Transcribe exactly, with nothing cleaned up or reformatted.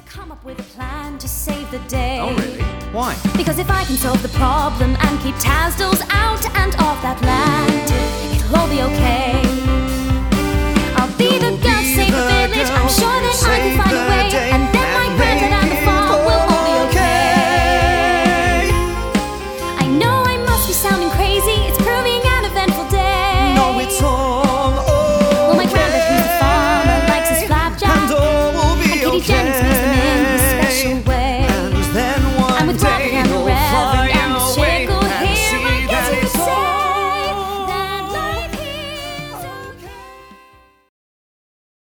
come up with a plan to save the day. Oh, really? Why? Because if I can solve the problem and keep Tasdals out and off that land, it'll all be okay.